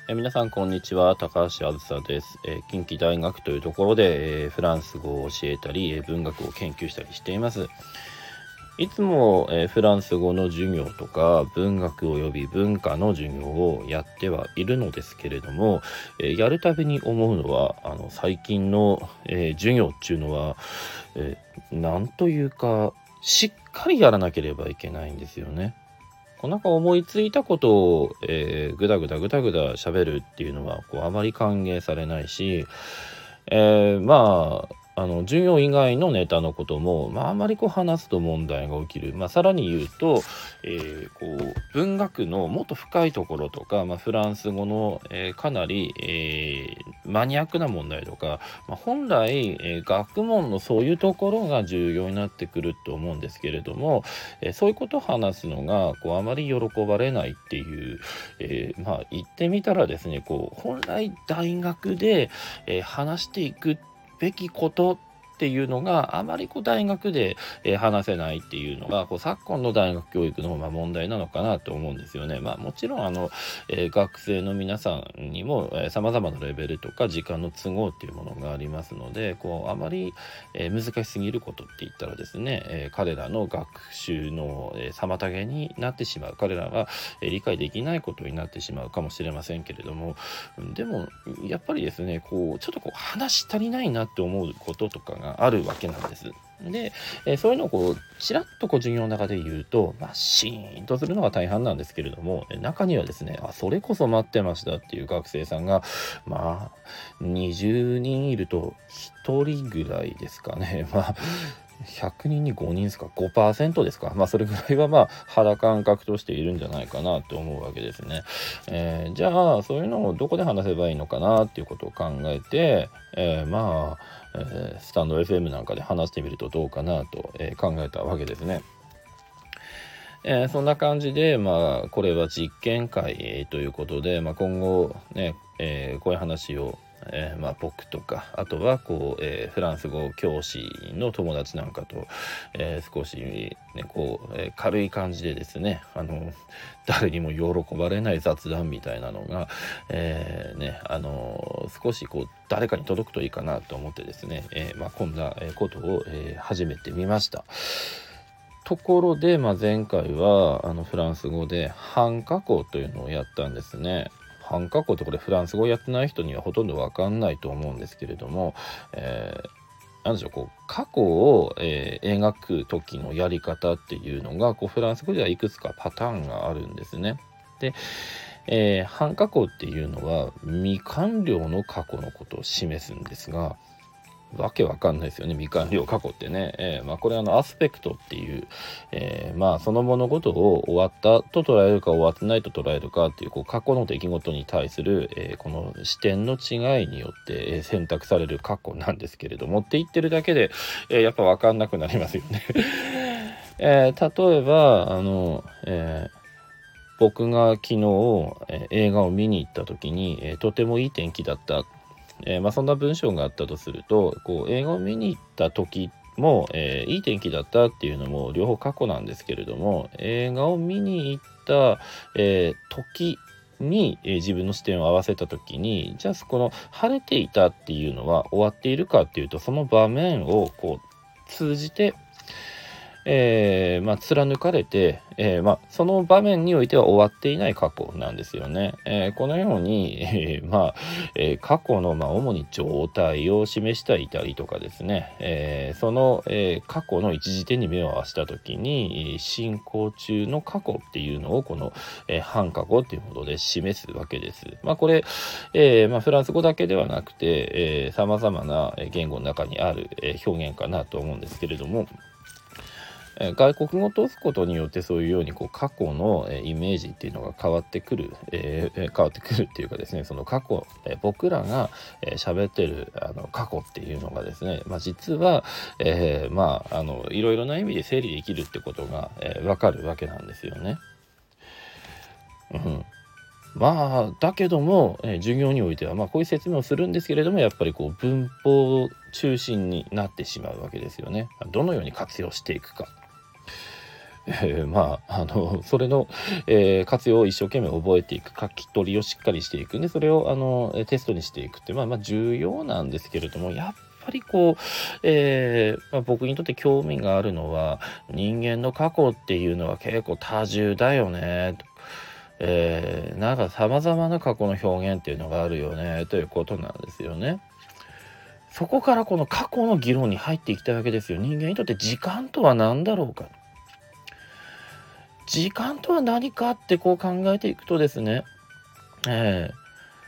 皆さんこんにちは、高橋あずさです。近畿大学というところで、フランス語を教えたり、文学を研究したりしています。いつも、フランス語の授業とか文学及び文化の授業をやってはいるのですけれども、やるたびに思うのは最近の、授業っていうのは、なんというかしっかりやらなければいけないんですよね。なんか思いついたことを、ぐだぐだ喋るっていうのはあまり歓迎されないし、授業以外のネタのことも、あまり話すと問題が起きる。さらに言うと、文学のもっと深いところとか、フランス語の、かなり、マニアックな問題とか、本来、学問のそういうところが重要になってくると思うんですけれども、そういうことを話すのがあまり喜ばれないっていう、言ってみたらですね、本来大学で、話していくべきことっていうのがあまり大学で、話せないっていうのが昨今の大学教育の、問題なのかなと思うんですよね。もちろん学生の皆さんにも様々なレベルとか時間の都合っていうものがありますので、あまり、難しすぎることって言ったらですね、彼らの学習の、妨げになってしまう、彼らが、理解できないことになってしまうかもしれませんけれども、でもやっぱりですね、ちょっと話足りないなって思うこととかがあるわけなんです。で、そういうのをちらっと授業の中で言うと、シーンとするのが大半なんですけれども、中にはですね、それこそ待ってましたっていう学生さんが20人いると1人ぐらいですかね。100人に5人ですか、5% ですか。それぐらいは肌感覚としているんじゃないかなと思うわけですね。じゃあそういうのをどこで話せばいいのかなっていうことを考えて、スタンド FM なんかで話してみるとどうかなと、考えたわけですね。そんな感じで、これは実験会、ということで、今後ね、こういう話を僕とか、あとはフランス語教師の友達なんかと、少しね軽い感じでですね、誰にも喜ばれない雑談みたいなのが、少し誰かに届くといいかなと思ってですね、こんなことを、始めてみました。ところで、前回はフランス語で半過去というのをやったんですね。半過去ってこれフランス語やってない人にはほとんどわかんないと思うんですけれども、なんでしょう、過去を、描く時のやり方っていうのがフランス語ではいくつかパターンがあるんですね。で、半過去っていうのは未完了の過去のことを示すんですが、わけわかんないですよね、未完了過去ってね。これアスペクトっていう、その物事を終わったと捉えるか終わってないと捉えるかっていう過去の出来事に対する、この視点の違いによって、選択される過去なんですけれどもって言ってるだけで、やっぱわかんなくなりますよね。例えば僕が昨日、映画を見に行った時に、とてもいい天気だった。そんな文章があったとすると、映画を見に行った時も、いい天気だったっていうのも両方過去なんですけれども、映画を見に行った、時に、自分の視点を合わせた時に、じゃあこの晴れていたっていうのは終わっているかっていうと、その場面を通じて貫かれて、その場面においては終わっていない過去なんですよね。このように、過去の、主に状態を示していたりとかですね、その、過去の一時点に目を合わせた時に、進行中の過去っていうのをこの、半過去っていうことで示すわけです。これ、フランス語だけではなくて、様々な言語の中にある、表現かなと思うんですけれども、外国語を通すことによってそういうように過去のイメージっていうのが変わってくるっていうかですね、その過去、僕らが喋ってる過去っていうのがですね、実は、いろいろな意味で整理できるってことが、わかるわけなんですよね。だけども、授業においてはこういう説明をするんですけれども、やっぱり文法中心になってしまうわけですよね。どのように活用していくか。 それの、活用を一生懸命覚えていく、書き取りをしっかりしていくで、それをテストにしていくって重要なんですけれども、やっぱり僕にとって興味があるのは、人間の過去っていうのは結構多重だよねと、なんか様々な過去の表現っていうのがあるよねということなんですよね。そこからこの過去の議論に入っていきたいわけですよ。人間にとって時間とは何だろうか。時間とは何かって考えていくとですね、えー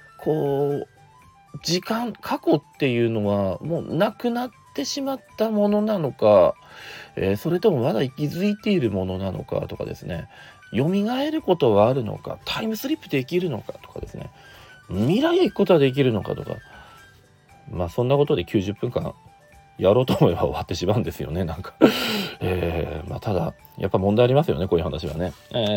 時間、過去っていうのはもうなくなってしまったものなのか、それともまだ息づいているものなのかとかですね、蘇ることはあるのか、タイムスリップできるのかとかですね、未来へ行くことはできるのかとか、そんなことで90分間やろうと思えば終わってしまうんですよね、なんかただやっぱ問題ありますよね、こういう話はね。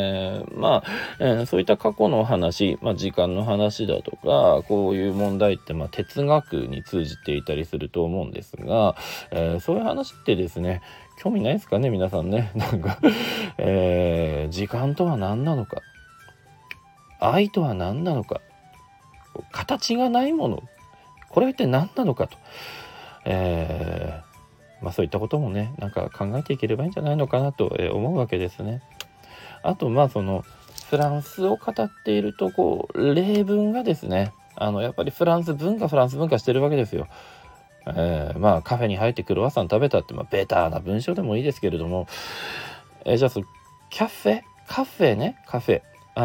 そういった過去の話、時間の話だとか、こういう問題って哲学に通じていたりすると思うんですが、そういう話ってですね、興味ないですかね、皆さんね。なんか時間とは何なのか、愛とは何なのか、形がないもの、これは一体何なのかと、そういったこともね、なんか考えていければいいんじゃないのかなと思うわけですね。あとそのフランスを語っていると例文がですね、やっぱりフランス文化してるわけですよ。カフェに入ってクロワッサン食べたってベターな文章でもいいですけれども、じゃあカフェ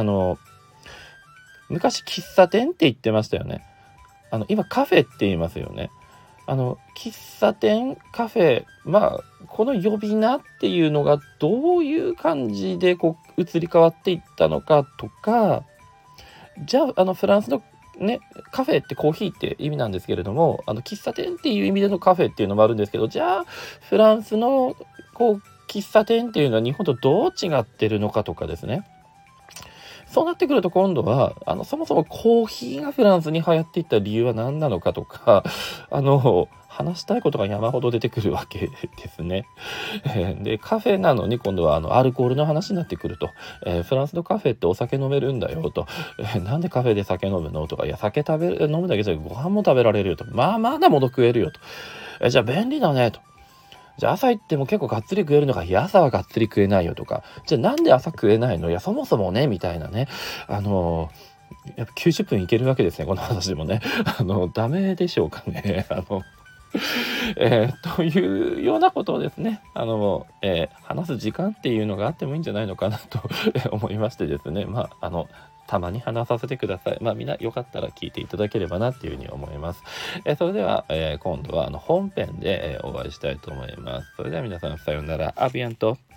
昔喫茶店って言ってましたよね。今カフェって言いますよね。喫茶店、カフェ、この呼び名っていうのがどういう感じで移り変わっていったのかとか、じゃあフランスのね、カフェってコーヒーって意味なんですけれども、喫茶店っていう意味でのカフェっていうのもあるんですけど、じゃあフランスの喫茶店っていうのは日本とどう違ってるのかとかですね。そうなってくると今度はそもそもコーヒーがフランスに流行っていった理由は何なのかとか話したいことが山ほど出てくるわけですね。でカフェなのに今度はアルコールの話になってくると、フランスのカフェってお酒飲めるんだよと、なんでカフェで酒飲むのとか、いや酒飲むだけじゃご飯も食べられるよと、まだもの食えるよと、じゃあ便利だねと。じゃあ朝行っても結構がっつり食えるのか、いや朝はがっつり食えないよとか、じゃあなんで朝食えないの、いやそもそもねみたいなね、やっぱ90分いけるわけですね、この話でもね。ダメでしょうかね。というようなことをですね、話す時間っていうのがあってもいいんじゃないのかなと思いましてですね、たまに話させてください。みんなよかったら聞いていただければなっていうふうに思います。それでは、今度は本編で、お会いしたいと思います。それでは皆さんさようなら。アビアント。